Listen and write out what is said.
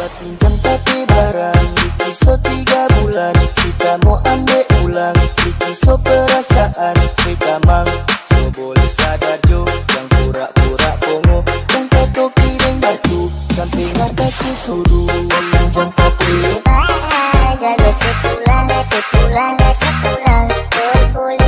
Pinjam tapi barang dikiso 3 bulan, kita mau ambil ulang dikiso perasaan. Kita mang so boleh sadar jo, yang pura-pura pongo dan tato kiring batu sampai ngatas susudu. Pinjam tapi barang jaga sepulang, sepulang, sepulang. Boleh